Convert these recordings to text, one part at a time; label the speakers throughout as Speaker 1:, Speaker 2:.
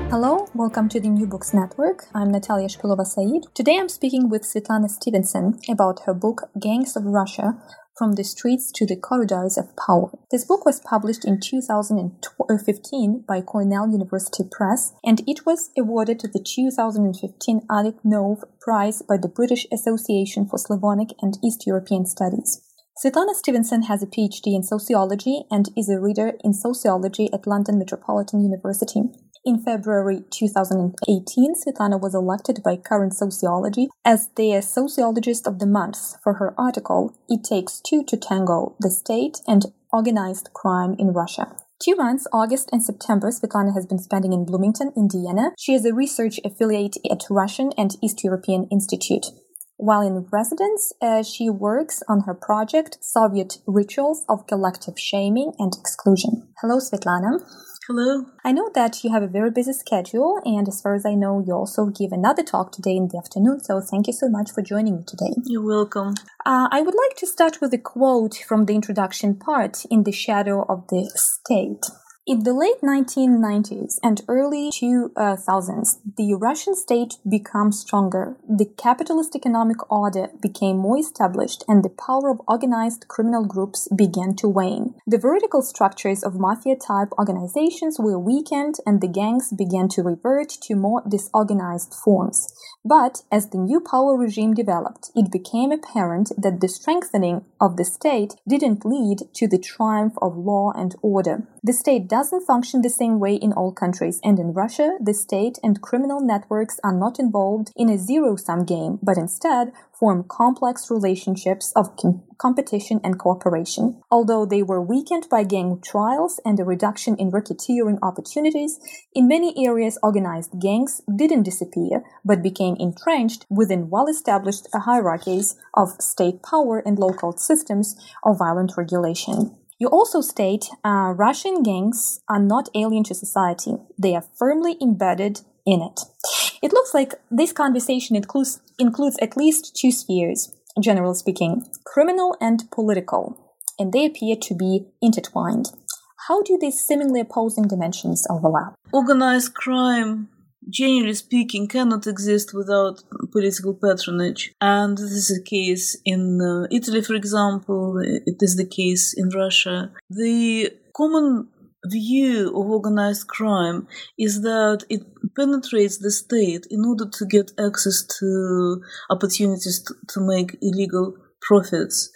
Speaker 1: Hello, welcome to the New Books Network. I'm Natalia Shpilova-Said. Today I'm speaking with Svetlana Stevenson about her book Gangs of Russia, From the Streets to the Corridors of Power. This book was published in 2015 by Cornell University Press, and it was awarded the 2015 Alec Nove Prize by the British Association for Slavonic and East European Studies. Svetlana Stevenson has a PhD in sociology and is a reader in sociology at London Metropolitan University. In February 2018, Svetlana was elected by Current Sociology as the Sociologist of the Month for her article, It Takes Two to Tango, the State and Organized Crime in Russia. 2 months, August and September, Svetlana has been spending in Bloomington, Indiana. She is a research affiliate at Russian and East European Institute. While in residence, she works on her project, Soviet Rituals of Collective Shaming and Exclusion. Hello, Svetlana.
Speaker 2: Hello.
Speaker 1: I know that you have a very busy schedule, and as far as I know, you also give another talk today in the afternoon, so thank you so much for joining me today.
Speaker 2: You're welcome.
Speaker 1: I would like to start with a quote from the introduction part, In the Shadow of the State. In the late 1990s and early 2000s, the Russian state became stronger, the capitalist economic order became more established, and the power of organized criminal groups began to wane. The vertical structures of mafia-type organizations were weakened, and the gangs began to revert to more disorganized forms. But as the new power regime developed, it became apparent that the strengthening of the state didn't lead to the triumph of law and order. The state doesn't function the same way in all countries, and in Russia, the state and criminal networks are not involved in a zero-sum game, but instead form complex relationships of competition and cooperation. Although they were weakened by gang trials and a reduction in racketeering opportunities, in many areas organized gangs didn't disappear, but became entrenched within well-established hierarchies of state power and local systems of violent regulation. You also state Russian gangs are not alien to society. They are firmly embedded in it. It looks like this conversation includes at least two spheres, generally speaking, criminal and political, and they appear to be intertwined. How do these seemingly opposing dimensions overlap?
Speaker 2: Organized crime, generally speaking, cannot exist without political patronage. And this is the case in Italy, for example. It is the case in Russia. The common view of organized crime is that it penetrates the state in order to get access to opportunities to make illegal profits.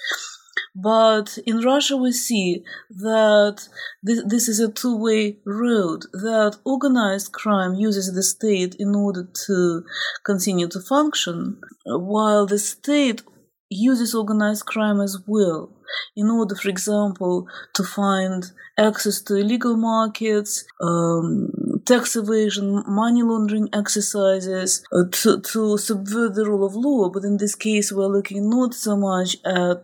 Speaker 2: But in Russia we see that this is a two-way road, that organized crime uses the state in order to continue to function, while the state uses organized crime as well, in order, for example, to find access to illegal markets, tax evasion, money laundering exercises, to subvert the rule of law. But in this case, we're looking not so much at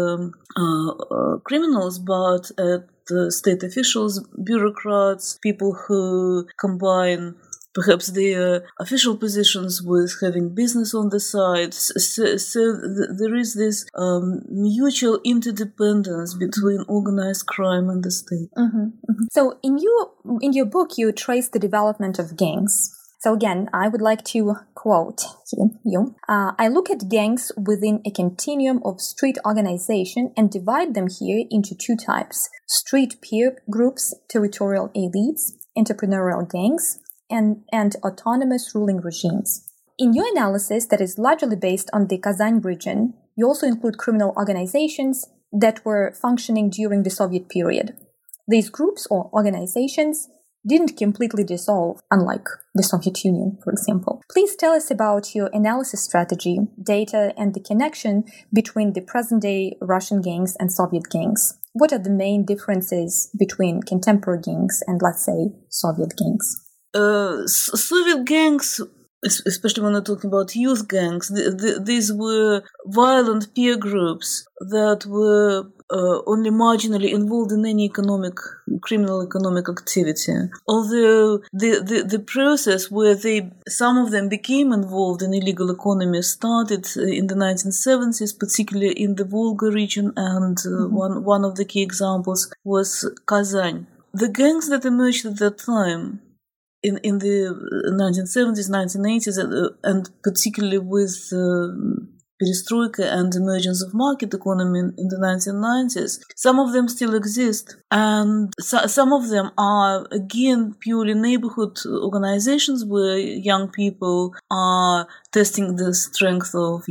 Speaker 2: criminals, but at state officials, bureaucrats, people who combine perhaps their official positions with having business on the side. So there is this mutual interdependence between organized crime and the state.
Speaker 1: Mm-hmm, mm-hmm. So in your book, you trace the development of gangs. So again, I would like to quote you. I look at gangs within a continuum of street organization and divide them here into two types: street peer groups, territorial elites, entrepreneurial gangs, and autonomous ruling regimes. In your analysis that is largely based on the Kazan region, you also include criminal organizations that were functioning during the Soviet period. These groups or organizations didn't completely dissolve, unlike the Soviet Union, for example. Please tell us about your analysis strategy, data, and the connection between the present-day Russian gangs and Soviet gangs. What are the main differences between contemporary gangs and, let's say, Soviet gangs?
Speaker 2: Soviet gangs, especially when we're talking about youth gangs, these were violent peer groups that were only marginally involved in any criminal economic activity. Although the process where some of them became involved in illegal economy started in the 1970s, particularly in the Volga region, and one of the key examples was Kazan. The gangs that emerged at that time in the 1970s, 1980s, and particularly with perestroika and emergence of market economy in the 1990s, some of them still exist. And some of them are, again, purely neighborhood organizations where young people are testing the strength of,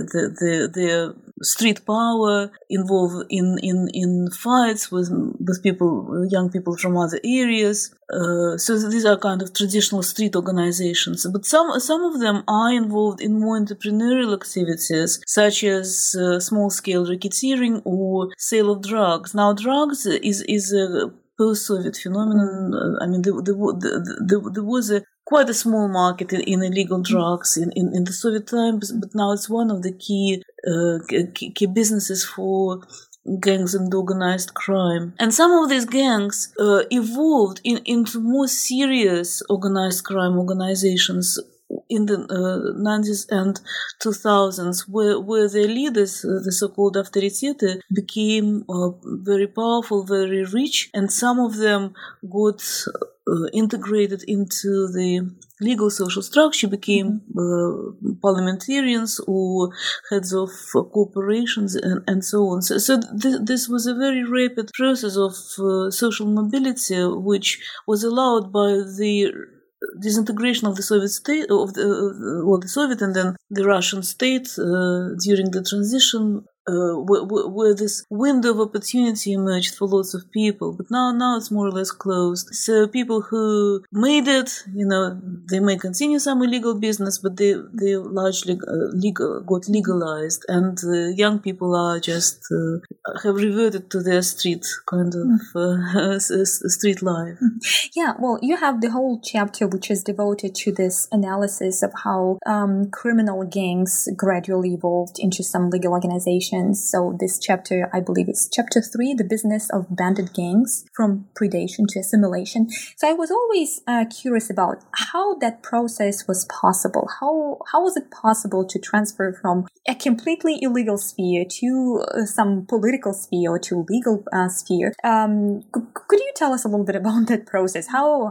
Speaker 2: their street power, involved in fights with people, young people from other areas. So these are kind of traditional street organizations. But some of them are involved in more entrepreneurial activities, such as small-scale racketeering or sale of drugs. Now, drugs is a post-Soviet phenomenon. I mean, there was quite a small market in illegal drugs in the Soviet times, but now it's one of the key businesses for gangs and organized crime. And some of these gangs evolved into more serious organized crime organizations in the 90s and 2000s, where their leaders, the so-called авторитеты, became very powerful, very rich, and some of them got integrated into the legal social structure, became parliamentarians or heads of corporations and so on. So this was a very rapid process of social mobility, which was allowed by the disintegration of the Soviet state, the Soviet and then the Russian state during the transition, where this window of opportunity emerged for lots of people. But now it's more or less closed. So people who made it, they may continue some illegal business, but they largely got legalized, and young people are just have reverted to their street kind of street life.
Speaker 1: Yeah, well, you have the whole chapter which is devoted to this analysis of how criminal gangs gradually evolved into some legal organizations. So this chapter, I believe it's chapter 3, The Business of Bandit Gangs, from Predation to Assimilation. So I was always curious about how that process was possible. How was it possible to transfer from a completely illegal sphere to some political sphere or to legal sphere? Could you tell us a little bit about that process? How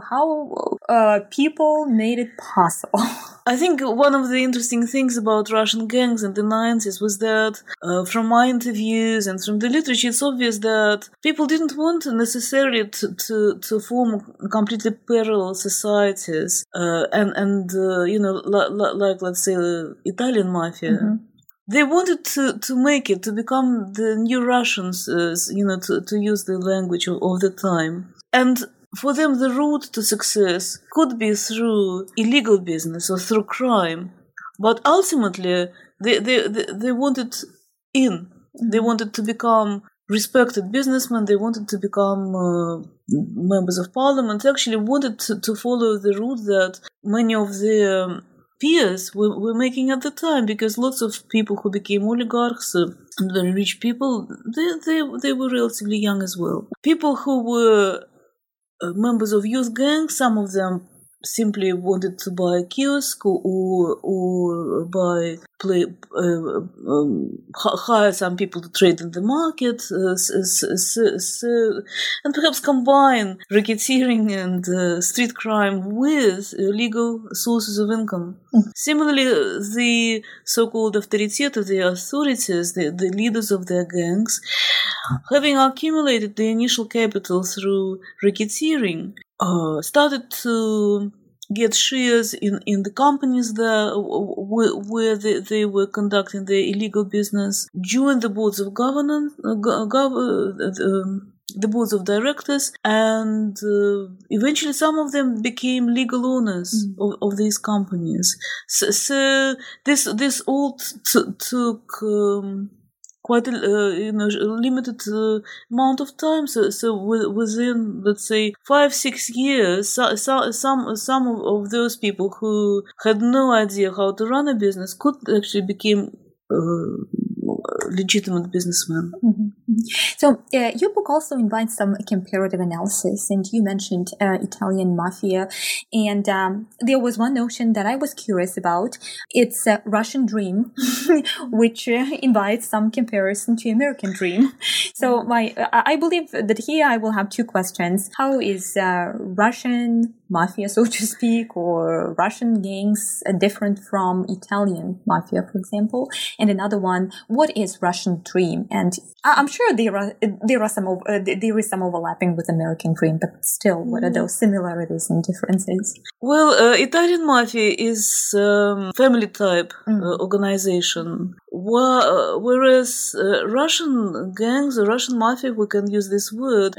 Speaker 1: people made it possible?
Speaker 2: I think one of the interesting things about Russian gangs in the 90s was that from my interviews and from the literature, it's obvious that people didn't want necessarily to form completely parallel societies like let's say Italian mafia. Mm-hmm. They wanted to make it, to become the new Russians, to use the language of the time. And for them, the route to success could be through illegal business or through crime. But ultimately, they wanted in. They wanted to become respected businessmen. They wanted to become members of parliament. They actually wanted to follow the route that many of their peers were making at the time, because lots of people who became oligarchs and very rich people, they were relatively young as well. People who were members of youth gangs, some of them simply wanted to buy a kiosk or hire some people to trade in the market, and perhaps combine racketeering and street crime with legal sources of income. Mm-hmm. Similarly, the so-called авторитеты, the authorities, the leaders of their gangs, having accumulated the initial capital through racketeering, started to get shares in the companies there where they were conducting their illegal business, joined the boards of governance, the boards of directors, and eventually some of them became legal owners of these companies. So this all took quite a limited amount of time. So within, let's say, 5-6 years, some of those people who had no idea how to run a business could actually become legitimate businessmen.
Speaker 1: Mm-hmm. So your book also invites some comparative analysis, and you mentioned Italian mafia, and there was one notion that I was curious about. It's a Russian dream, which invites some comparison to American dream. So I believe that here I will have two questions. How is Russian mafia, so to speak, or Russian gangs different from Italian mafia, for example? And another one, what is Russian dream? And I'm sure there is some overlapping with American dream, but still, what are those similarities and differences?
Speaker 2: Well, Italian mafia is family type organization, whereas Russian gangs or Russian mafia, we can use this word,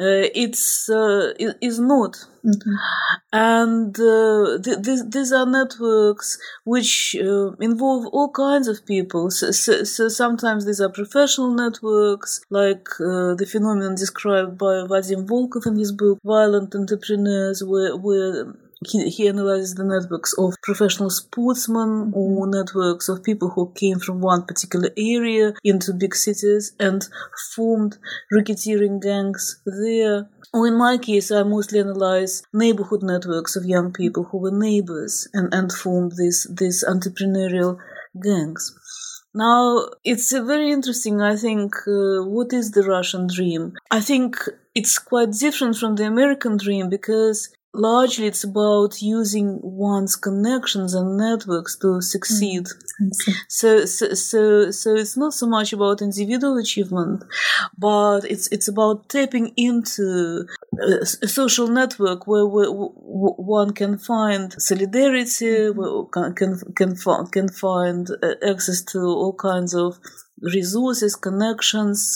Speaker 2: is not. Mm-hmm. And these are networks which involve all kinds of people. So sometimes these are professional networks, like the phenomenon described by Vadim Volkov in his book Violent Entrepreneurs, where he analyzes the networks of professional sportsmen or networks of people who came from one particular area into big cities and formed racketeering gangs there. Or in my case, I mostly analyze neighborhood networks of young people who were neighbors and formed these entrepreneurial gangs. Now, it's very interesting, I think, what is the Russian dream? I think it's quite different from the American dream because largely it's about using one's connections and networks to succeed. So it's not so much about individual achievement, but it's about tapping into a social network where one can find solidarity, where can find access to all kinds of resources, connections.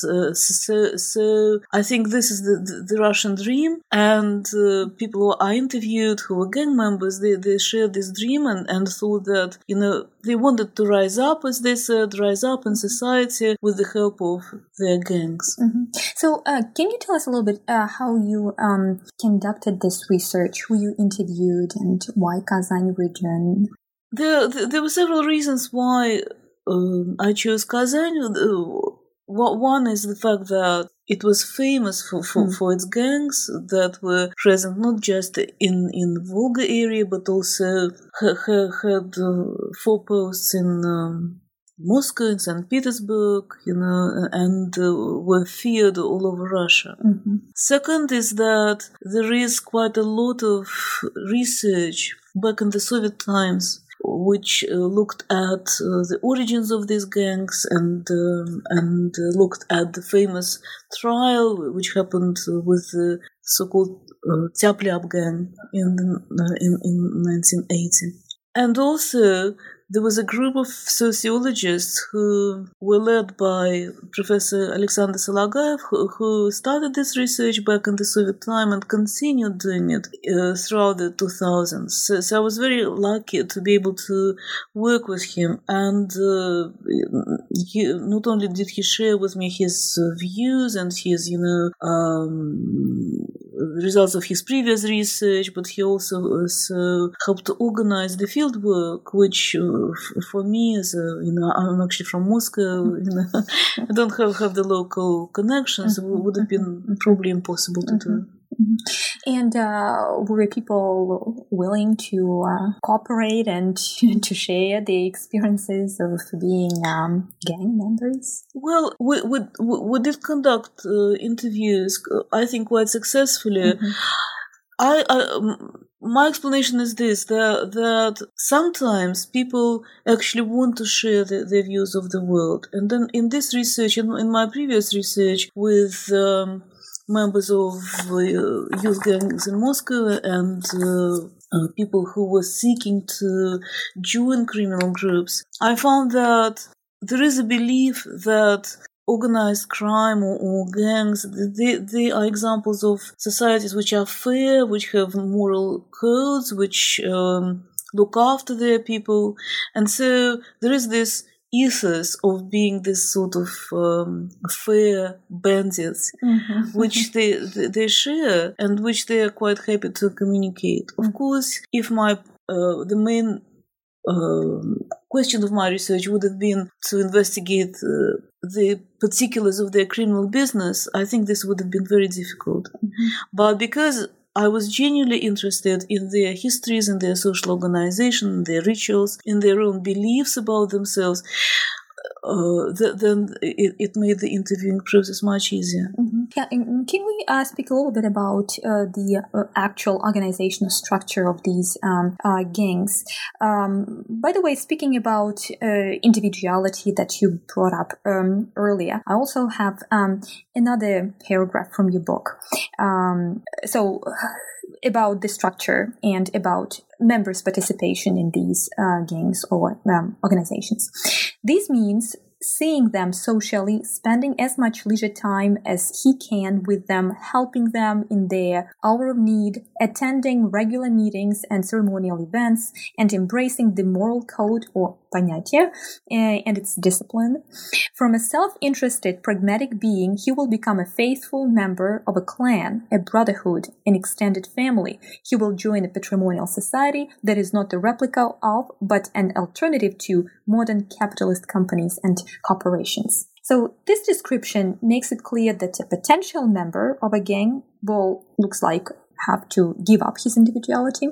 Speaker 2: So I think this is the Russian dream, and people who I interviewed who were gang members, they shared this dream and thought that, they wanted to rise up, as they said, rise up in society with the help of their gangs.
Speaker 1: Mm-hmm. So can you tell us a little bit how you conducted this research, who you interviewed, and why Kazan region?
Speaker 2: There were several reasons why I chose Kazan. One is the fact that it was famous for its gangs that were present not just in the Volga area, but also had foreposts in Moscow, in St. Petersburg, and were feared all over Russia. Mm-hmm. Second is that there is quite a lot of research back in the Soviet times which looked at the origins of these gangs and looked at the famous trial which happened with the so-called Tyapliab gang in 1980. And also, there was a group of sociologists who were led by Professor Alexander Sologayov, who started this research back in the Soviet time and continued doing it throughout the 2000s. So I was very lucky to be able to work with him. And not only did he share with me his views and his, results of his previous research, but he also helped to organize the field work, which for me is, I'm actually from Moscow, I don't have the local connections, it would have been probably impossible to do.
Speaker 1: And were people willing to cooperate and to share the experiences of being gang members?
Speaker 2: Well, we did conduct interviews, I think, quite successfully. My explanation is this, that sometimes people actually want to share their views of the world. And then in this research, in my previous research with members of youth gangs in Moscow and people who were seeking to join criminal groups, I found that there is a belief that organized crime or gangs, they are examples of societies which are fair, which have moral codes, which look after their people. And so there is this ethos of being this sort of fair bandits, which they share and which they are quite happy to communicate. Of course, if the main question of my research would have been to investigate the particulars of their criminal business, I think this would have been very difficult. But because I was genuinely interested in their histories, in their social organization, in their rituals, in their own beliefs about themselves, then it made the interviewing process much easier.
Speaker 1: Mm-hmm. Yeah, and can we speak a little bit about the actual organizational structure of these gangs? By the way, speaking about individuality that you brought up earlier, I also have another paragraph from your book. About the structure and about members' participation in these gangs or organizations. This means seeing them socially, spending as much leisure time as he can with them, helping them in their hour of need, attending regular meetings and ceremonial events, and embracing the moral code or понятие and its discipline. From a self-interested, pragmatic being, he will become a faithful member of a clan, a brotherhood, an extended family. He will join a patrimonial society that is not a replica of, but an alternative to modern capitalist companies and corporations. So this description makes it clear that a potential member of a gang will, looks like, have to give up his individuality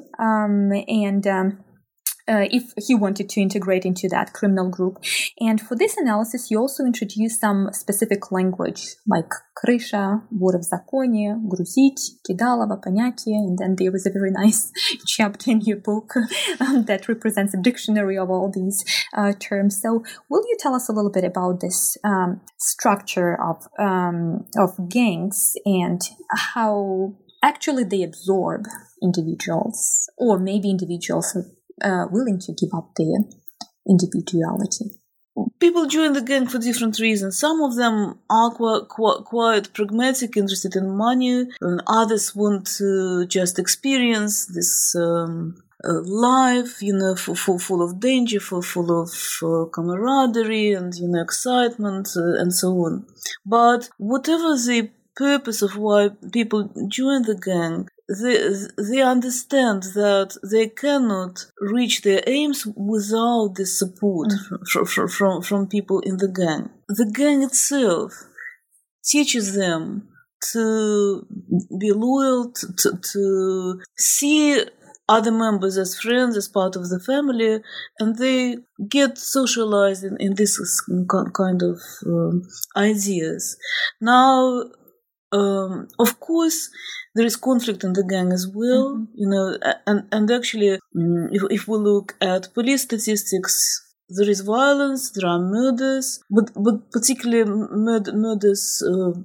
Speaker 1: if he wanted to integrate into that criminal group. And for this analysis, you also introduce some specific language like крыша, вор в законе, грузить, кидалово, понятие, and then there was a very nice chapter in your book that represents a dictionary of all these terms. So will you tell us a little bit about this structure of gangs and how actually they absorb individuals, or maybe individuals willing to give up their individuality?
Speaker 2: People join the gang for different reasons. Some of them are quite pragmatic, interested in money, and others want to just experience this life, full of danger, full of camaraderie and, excitement and so on. But whatever the purpose of why people join the gang, they understand that they cannot reach their aims without the support from people in the gang. The gang itself teaches them to be loyal, to see other members as friends, as part of the family, and they get socialized in this kind of ideas. Now, of course, there is conflict in the gang as well, and actually, if we look at police statistics, there is violence, there are murders, but particularly murders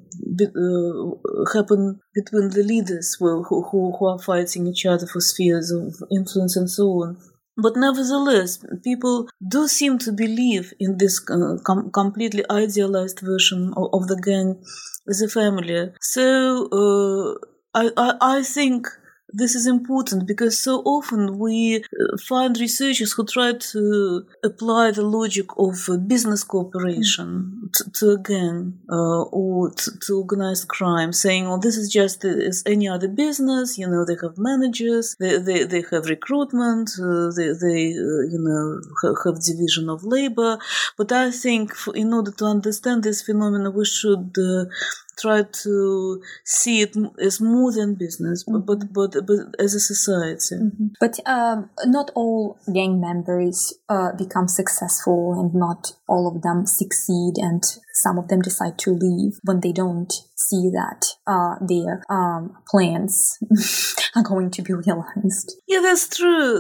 Speaker 2: happen between the leaders who are fighting each other for spheres of influence and so on. But nevertheless, people do seem to believe in this completely idealized version of the gang as a family. So I think this is important because so often we find researchers who try to apply the logic of business cooperation to a gang or to organized crime, saying, "Oh, this is just as any other business. They have managers, they have recruitment, they have division of labor." But I think in order to understand this phenomenon, we should try to see it as more than business, but as a society.
Speaker 1: Mm-hmm. But not all gang members become successful, and not all of them succeed, and some of them decide to leave when they don't see that their plans are going to be realized.
Speaker 2: Yeah, that's true.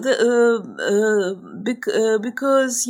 Speaker 2: Because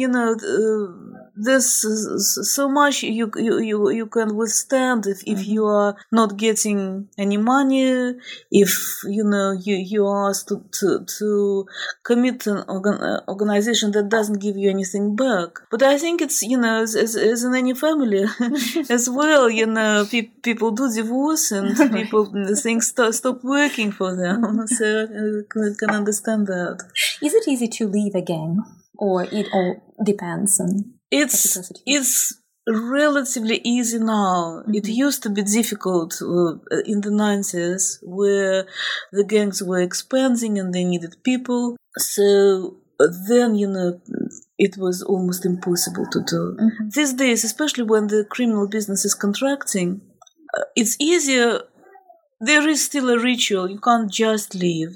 Speaker 2: there's so much you can withstand if you are not getting any money, if you are asked to commit to an organization that doesn't give you anything back. But I think it's as in any family as well. People do divorce and things stop working for them. So I can understand that.
Speaker 1: Is it easy to leave a gang, or it all depends on?
Speaker 2: It's relatively easy now. Mm-hmm. It used to be difficult in the 90s, where the gangs were expanding and they needed people. So then, it was almost impossible to do. Mm-hmm. These days, especially when the criminal business is contracting, it's easier there is still a ritual. You can't just leave,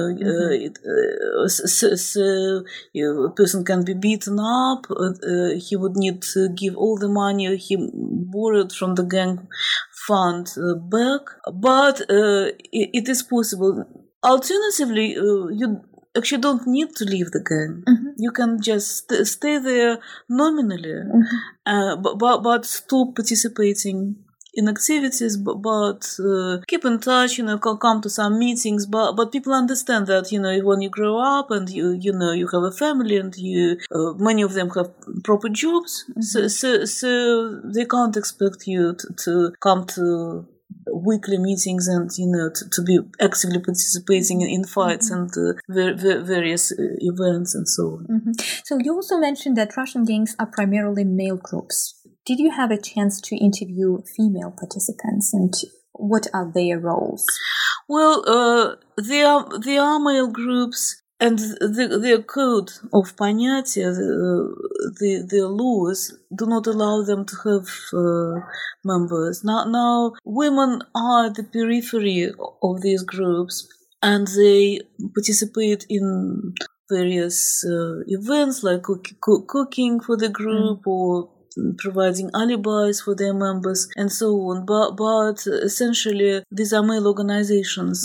Speaker 2: so a person can be beaten up. He would need to give all the money he borrowed from the gang fund back. But it is possible. Alternatively, you actually don't need to leave the gang. You can just stay there nominally, but stop participating in activities, but keep in touch, come to some meetings, but people understand that, when you grow up and you have a family and many of them have proper jobs, so they can't expect you to come to weekly meetings and to be actively participating in fights and various events and so on.
Speaker 1: So you also mentioned that Russian gangs are primarily male groups. Did you have a chance to interview female participants, and what are their roles?
Speaker 2: Well, they are male groups, and their code of понятия, the laws do not allow them to have members. Now, women are at the periphery of these groups, and they participate in various events like cooking for the group or providing alibis for their members and so on. But essentially, these are male organizations.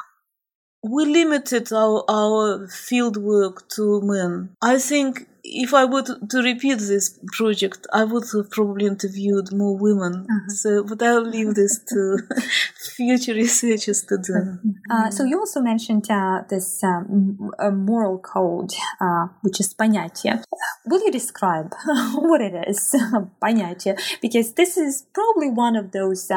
Speaker 2: We limited our field work to men. I think if I were to repeat this project, I would have probably interviewed more women. But I'll leave this to future researchers to do.
Speaker 1: So you also mentioned this moral code, which is понятие. Will you describe what it is, понятие? Because this is probably one of those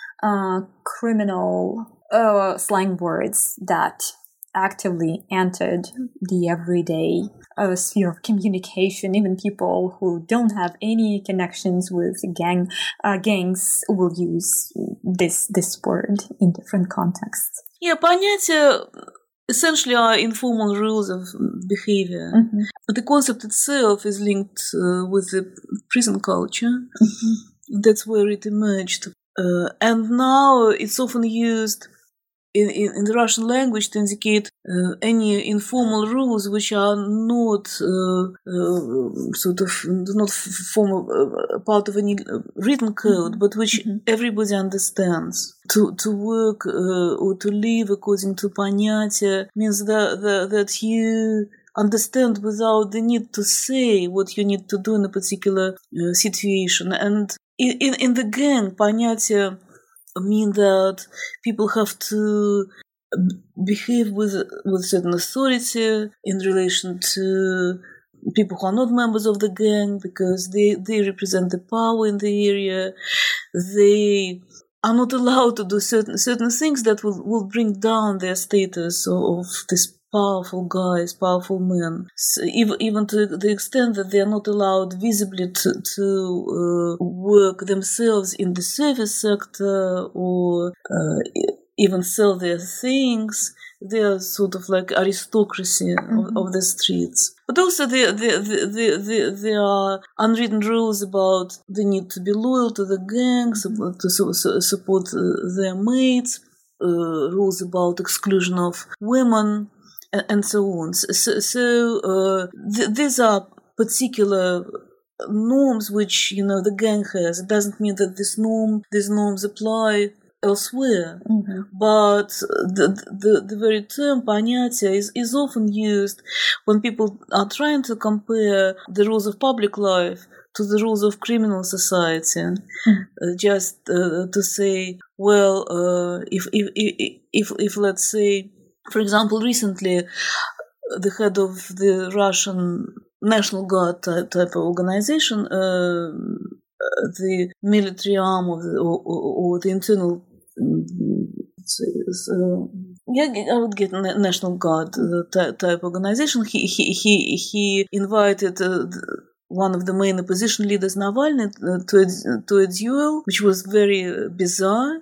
Speaker 1: criminal slang words that actively entered the everyday sphere of communication. Even people who don't have any connections with gangs will use this word in different contexts.
Speaker 2: Yeah, понятия essentially are informal rules of behavior. The concept itself is linked with the prison culture. That's where it emerged. And now it's often used in the Russian language to indicate any informal rules which are not do not form a part of any written code, but which everybody understands. To work or to live according to понятия means that you understand without the need to say what you need to do in a particular situation. And in the gang, понятия mean that people have to behave with certain authority in relation to people who are not members of the gang, because they represent the power in the area. They are not allowed to do certain things that will bring down their status of these powerful guys, powerful men. So even to the extent that they are not allowed visibly to work themselves in the service sector or even sell their things. They are sort of like aristocracy of the streets. But also there are unwritten rules about the need to be loyal to the gangs, to support their mates, rules about exclusion of women, and so on. So these are particular norms which, the gang has. It doesn't mean that these norms apply elsewhere. But the very term понятие is often used when people are trying to compare the rules of public life to the rules of criminal society. Just to say, well, if let's say, for example, recently the head of the Russian National Guard type of organization, the military arm or the internal, I would get National Guard type organization. He invited one of the main opposition leaders, Navalny, to a duel, which was very bizarre,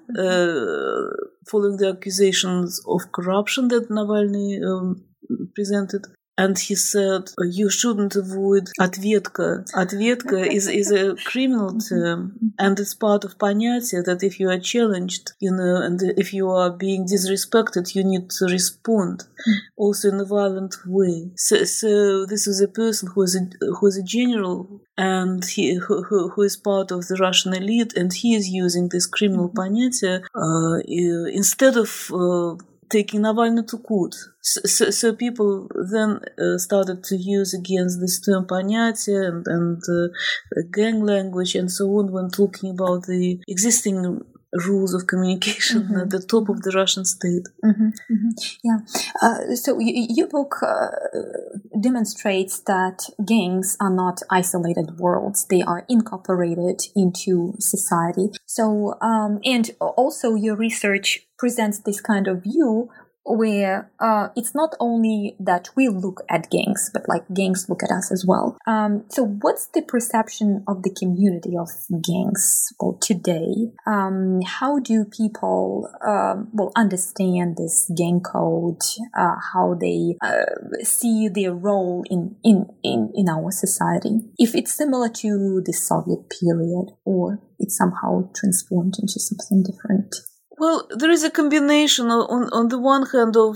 Speaker 2: following the accusations of corruption that Navalny presented. and he said, you shouldn't avoid ответка. Ответка is a criminal term, and it's part of понятие that if you are challenged, and if you are being disrespected, you need to respond, also in a violent way. So this is a person who is a general, and who is part of the Russian elite, and he is using this criminal понятие instead of taking Navalny to court. So people then started to use against this term понятие and gang language and so on when talking about the existing rules of communication at the top of the Russian state.
Speaker 1: Yeah. So your book demonstrates that gangs are not isolated worlds. They are incorporated into society. So, and also your research presents this kind of view where it's not only that we look at gangs, but like gangs look at us as well. So what's the perception of the community of gangs today? How do people understand this gang code? How they see their role in our society? If it's similar to the Soviet period, or it's somehow transformed into something different?
Speaker 2: Well, there is a combination on the one hand of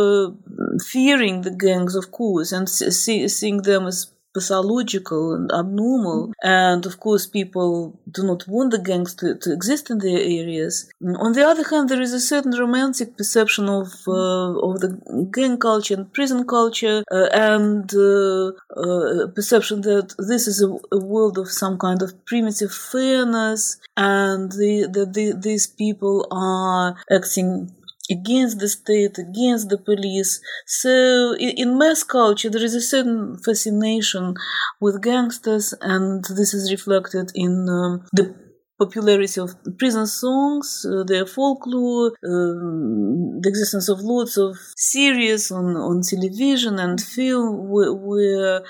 Speaker 2: fearing the gangs, of course, and seeing them as pathological and abnormal. And of course, people do not want the gangs to exist in their areas. On the other hand, there is a certain romantic perception of the gang culture and prison culture, and perception that this is a world of some kind of primitive fairness, and that these people are acting against the state, against the police. So in mass culture, there is a certain fascination with gangsters, and this is reflected in the popularity of prison songs, their folklore, the existence of lots of series on television and film where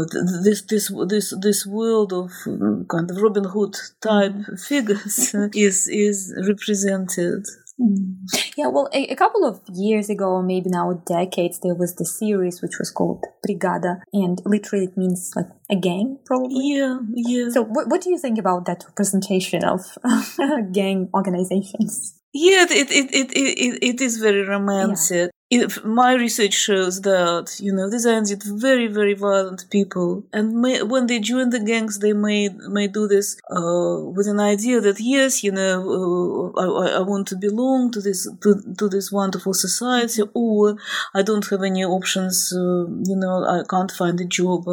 Speaker 2: this world of kind of Robin Hood type figures is represented.
Speaker 1: Yeah, well, a couple of years ago, or maybe now decades, there was the series which was called Brigada, and literally it means like a gang, probably.
Speaker 2: Yeah.
Speaker 1: So what do you think about that representation of gang organizations?
Speaker 2: Yeah, it is very romantic. Yeah. My research shows that, these are indeed very, very violent people. And when they join the gangs, they may do this with an idea that, yes, I want to belong to this wonderful society, or I don't have any options, I can't find a job,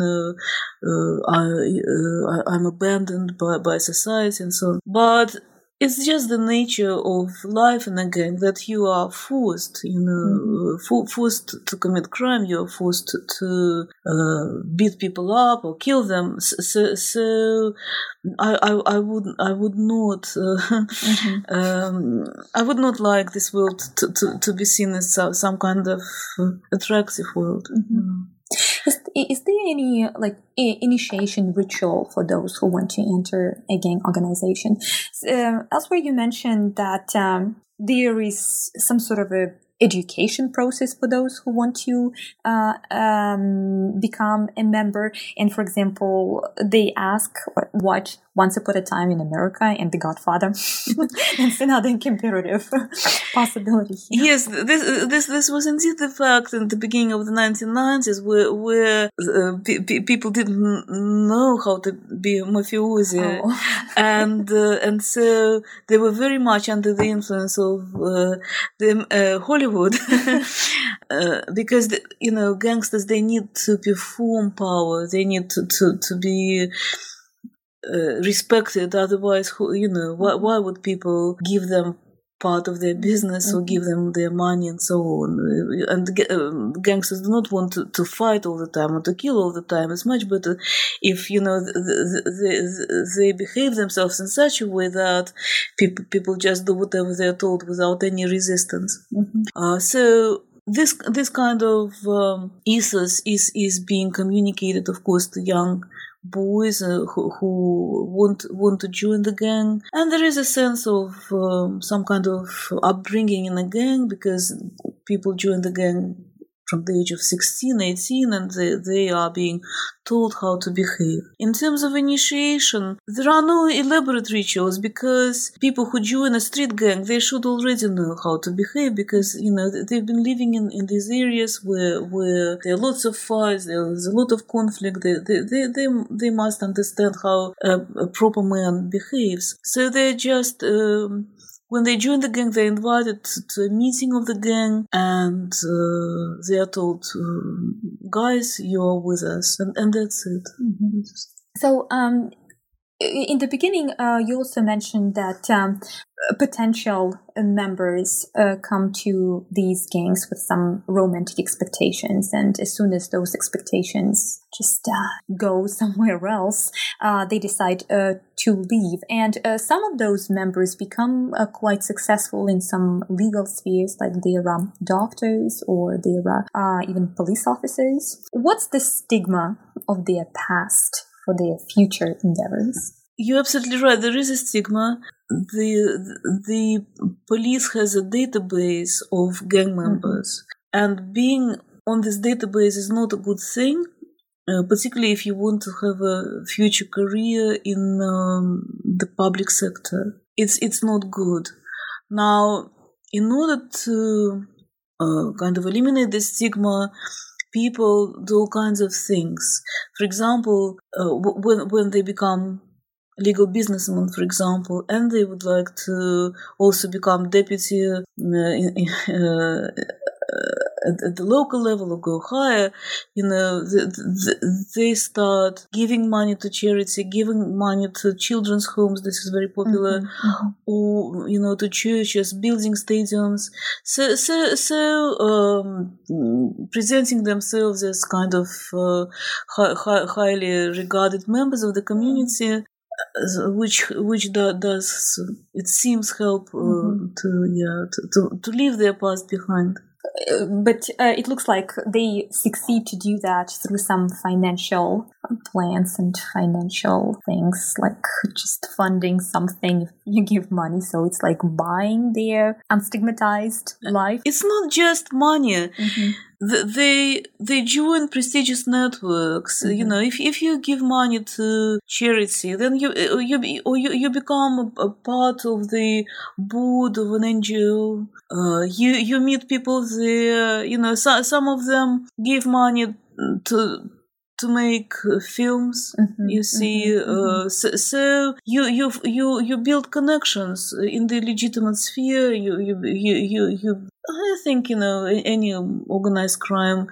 Speaker 2: I'm abandoned by society and so on. But it's just the nature of life in a gang that you are forced, forced to commit crime. You are forced to beat people up or kill them. So I would not, I would not like this world to be seen as some kind of attractive world.
Speaker 1: Is there any initiation ritual for those who want to enter a gang organization? Elsewhere, you mentioned that there is some sort of a education process for those who want to become a member. And for example, they ask what Once Upon a Time in America and The Godfather. It's another comparative possibility here.
Speaker 2: Yes, this was indeed the fact in the beginning of the 1990s where people didn't know how to be a mafiosi. Oh. And so they were very much under the influence of Hollywood. Because gangsters, they need to perform power, they need to be respected, otherwise why would people give them part of their business or give them their money and so on? And gangsters do not want to fight all the time or to kill all the time. It's much better if they behave themselves in such a way that people just do whatever they're told without any resistance. So this kind of ethos is being communicated, of course, to young boys who want to join the gang, and there is a sense of some kind of upbringing in a gang, because people join the gang from the age of 16, 18, and they are being told how to behave. In terms of initiation, there are no elaborate rituals because people who join a street gang, they should already know how to behave because, they've been living in these areas where there are lots of fights, there's a lot of conflict. They must understand how a proper man behaves. So they're just... when they join the gang, they're invited to a meeting of the gang, and they are told, guys, you are with us, and that's it.
Speaker 1: Mm-hmm. So, in the beginning, you also mentioned that potential members come to these gangs with some romantic expectations, and as soon as those expectations just go somewhere else, they decide to leave. And some of those members become quite successful in some legal spheres, like they are doctors or they are even police officers. What's the stigma of their past for their future endeavors?
Speaker 2: You're absolutely right. There is a stigma. The police has a database of gang members, and being on this database is not a good thing, particularly if you want to have a future career in the public sector. It's not good. Now, in order to kind of eliminate this stigma, people do all kinds of things. For example, when they become legal businessmen, for example, and they would like to also become deputy at the local level or go higher, they start giving money to charity, giving money to children's homes. This is very popular, or to churches, building stadiums. So presenting themselves as kind of highly regarded members of the community. Which does it seems help to leave their past behind.
Speaker 1: But it looks like they succeed to do that through some financial plans and financial things, like just funding something. You give money, so it's like buying their unstigmatized life.
Speaker 2: It's not just money. Mm-hmm. They join prestigious networks. Mm-hmm. If you give money to charity, then you become a part of the board of an NGO. You meet people there. Some of them give money to make films. Mm-hmm. You see, so you build connections in the legitimate sphere. You I think any organized crime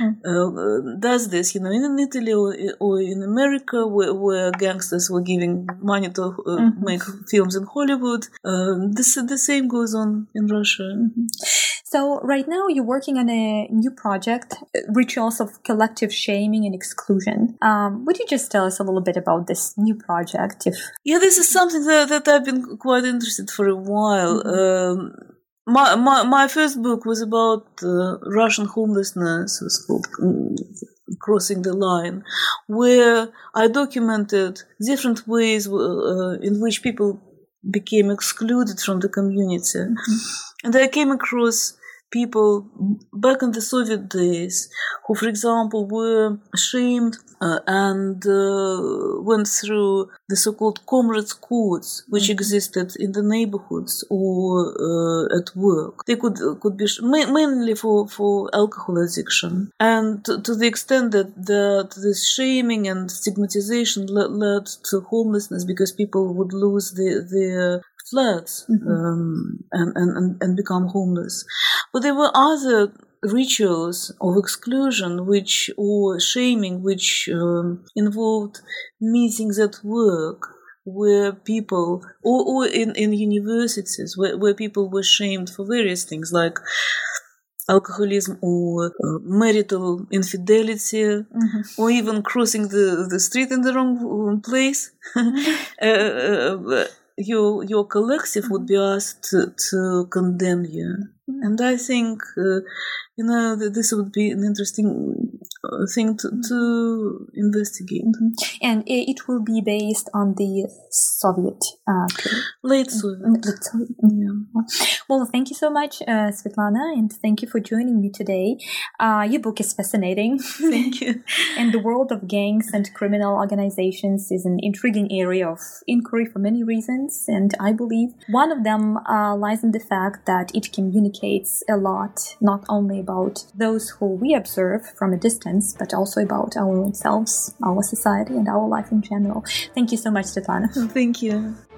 Speaker 2: does this. In Italy or in America, where gangsters were giving money to make films in Hollywood, the same goes on in Russia.
Speaker 1: Mm-hmm. So right now you're working on a new project, Rituals of Collective Shaming and Exclusion. Would you just tell us a little bit about this new project?
Speaker 2: Yeah, this is something that I've been quite interested for a while. Mm-hmm. My first book was about Russian homelessness. It was called Crossing the Line, where I documented different ways in which people became excluded from the community. Mm-hmm. And I came across people back in the Soviet days who, for example, were shamed and went through the so-called comrades' courts, which existed in the neighborhoods or at work. They could be mainly for alcohol addiction, and to the extent that this shaming and stigmatization led to homelessness because people would lose their flats and become homeless. But there were other rituals of exclusion or shaming which involved meetings at work where people, or in universities where people were shamed for various things like alcoholism or marital infidelity, or even crossing the street in the wrong place. Your collective would be asked to condemn you. And I think, this would be an interesting thing to investigate.
Speaker 1: And it will be based on the Soviet period.
Speaker 2: Late Soviet.
Speaker 1: Yeah. Well, thank you so much, Svetlana, and thank you for joining me today. Your book is fascinating.
Speaker 2: Thank you.
Speaker 1: And the world of gangs and criminal organizations is an intriguing area of inquiry for many reasons, and I believe one of them lies in the fact that it communicates a lot, not only about those who we observe from a distance, but also about our own selves, our society, and our life in general. Thank you so much, Svetlana.
Speaker 2: Thank you.